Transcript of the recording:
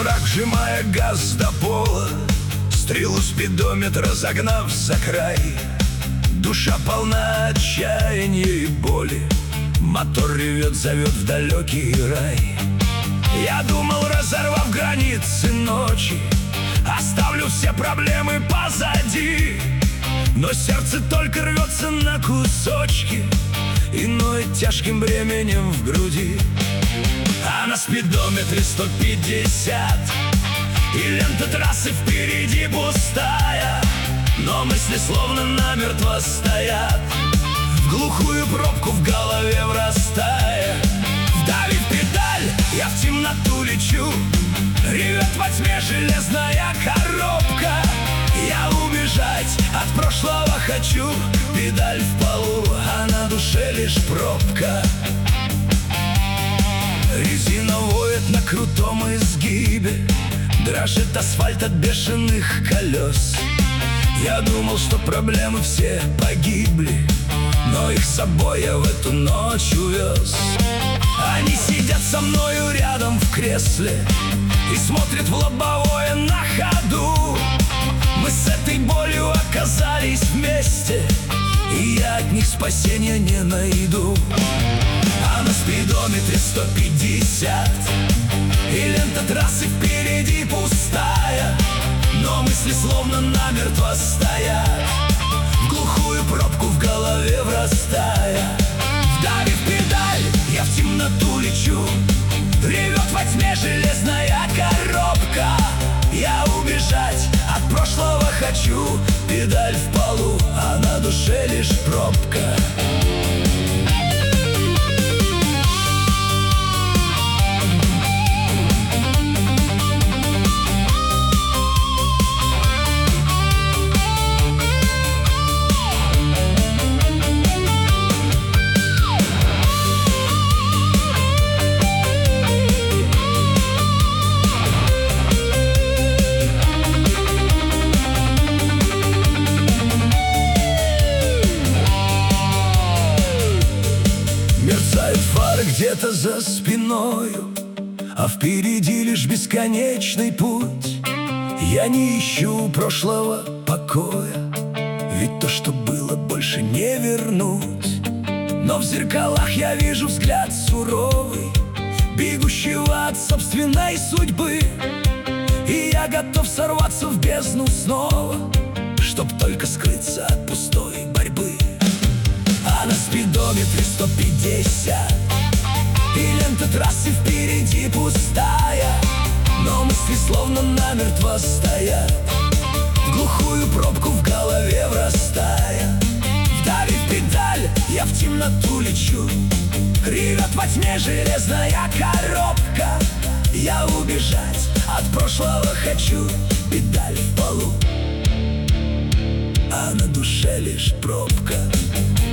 враг, сжимая газ до пола, стрелу спидометра загнав за край. Душа полна отчаяния и боли, мотор ревет, зовет в далекий рай. Я думал, разорвав границы ночи, оставлю все проблемы позади. Но сердце только рвется на кусочки и ноет тяжким бременем в груди. А на спидометре 150, и лента трассы впереди пустая. Но мысли словно намертво стоят, в глухую пробку в голове врастая. Вдавив педаль, я в темноту лечу, ревет во тьме железная коробка. Я убежать от прошлого хочу, педаль в полу, а на душе лишь пробка. Резина воет на крутом изгибе, дрожит асфальт от бешеных колес. Я думал, что проблемы все погибли, но их с собой я в эту ночь увез. Они сидят со мною рядом в кресле и смотрят в лобовое на ходу. Мы с этой болью оказались вместе, и я от них спасения не найду. А на спидометре 150, и лента трассы впереди пустая. Но мысли словно намертво стоят, в глухую пробку в голове врастая. Вдавив педаль, я в темноту лечу, ревет во тьме железная коробка. Я убежать от прошлого хочу, педаль в полу, а на душе лишь пробка. Мерцают фары где-то за спиною, а впереди лишь бесконечный путь. Я не ищу прошлого покоя, ведь то, что было, больше не вернуть. Но в зеркалах я вижу взгляд суровый, бегущего от собственной судьбы. И я готов сорваться в бездну снова, чтоб только скрыться от пустой борьбы. А на спидометре 150, и лента трассы впереди пустая. Но мысли словно намертво стоят, в глухую пробку в голове врастая. Вдавив педаль, я в темноту лечу, ревет во тьме железная коробка. Я убежать от прошлого хочу, педаль в полу, а на душе лишь пробка.